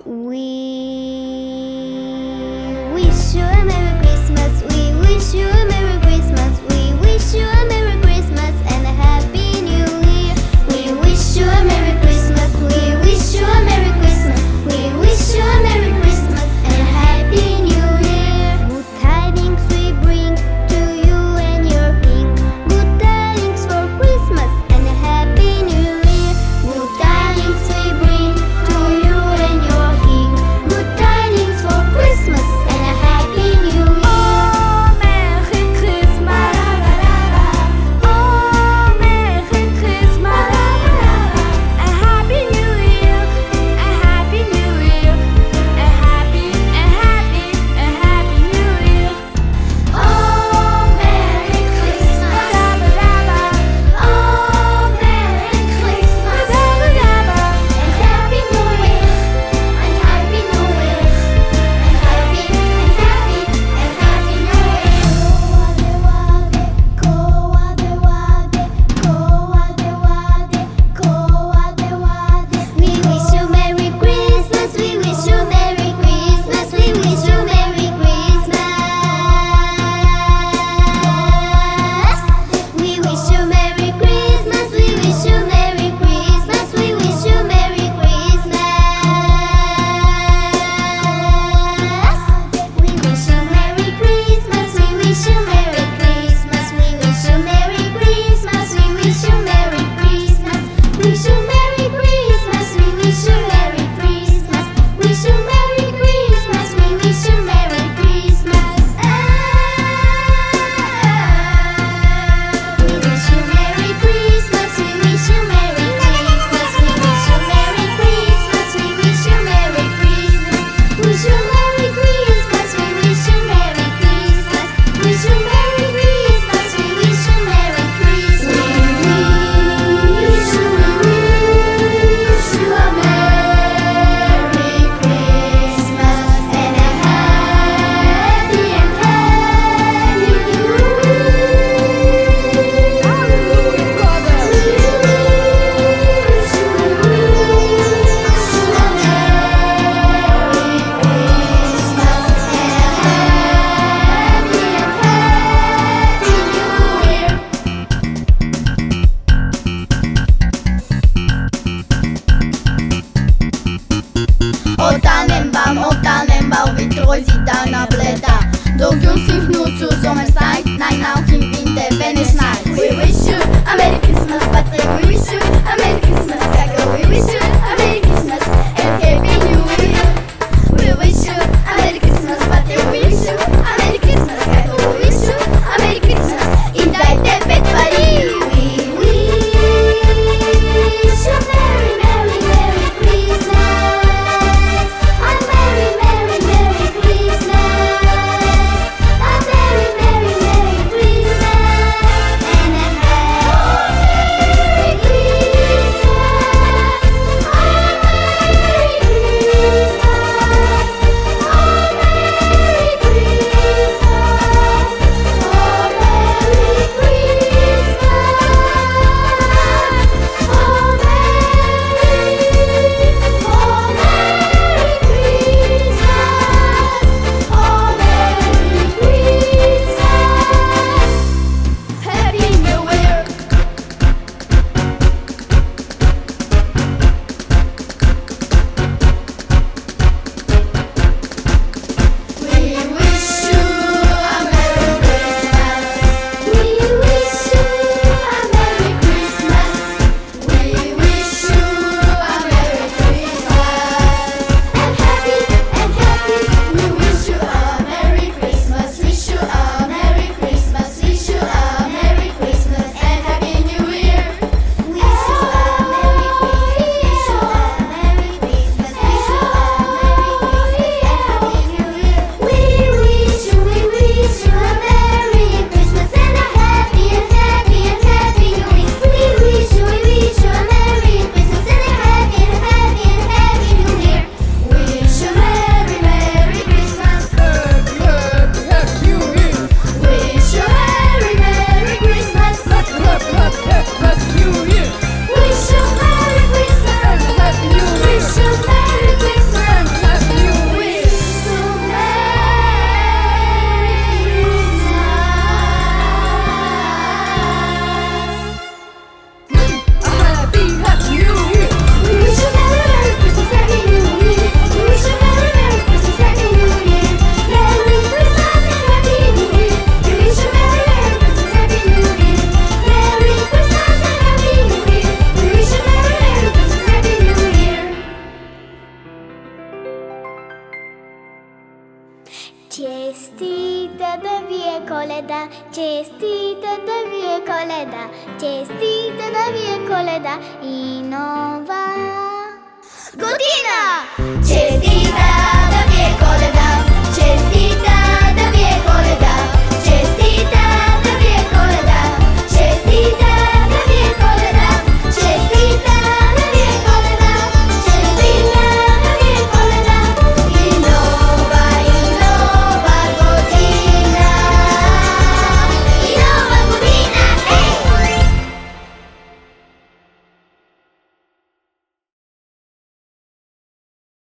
We wish you a Merry Christmas. We wish you a Merry Christmas. We wish you a Merry Christmas and a Happy New Year. We wish you a Merry Christmas. We wish you a Merry Christmas. We wish you a Merry Christmas and a Happy New Year. Good tidings we bring to you and your king. Good tidings for Christmas and a Happy New Year. Good tidings we bring to you and your king. Good tidings for Christmas and a Happy New Year. Oh, Merry Christmas. Oh, Merry Christmas. A Happy New Year. A Happy New Year. A Happy New Year. Oh, Merry Christmas. Oh, Merry Christmas. And Happy New Year. And Happy New Year. And Happy New Year. We wish you Merry Christmas. We wish you Merry Christmas. We wish you Merry Christmas. We wish you Merry Christmas. We wish you Merry Christmas. We wish you Merry Christmas. We wish you Merry Christmas. We wish you Merry Christmas. We wish you Merry Christmas. We wish you Merry Christmas. Wish you Merry Christmas. We wish you Merry Christmas. Wish you Merry Christmas. We wish you Merry Christmas. We wish you Merry Christmas. We wish you Merry Christmas. We wish you Merry Christmas. We wish you Merry Christmas. Wish you Merry Christmas. We wish you Merry Christmas. Wish you Merry Christmas. We wish you Merry Christmas. We wish you a Merry Christmas and a Happy New O Tannenbaum, wie treu sieht deine Blätter. Du grünst dich nur zur Sommerzeit, nein, auch im Winter, wenn es schneit. We wish you a Merry Christmas, Patrick, we wish you a Merry Christmas, Jacob, we wish you a Merry Christmas and Happy New Year. We wish you a Merry Christmas, Patrick, we wish you a Merry Christmas, Jacob, we wish you a Merry Christmas in deine Bett Paris. We wish you a Merry, Merry, Merry Christmas. A Merry, Merry, Merry Christmas. A Merry, Merry, Merry Christmas and a Happy Christmas. Коледа, честита да ви е Коледа, честита да ви е Коледа и нова година!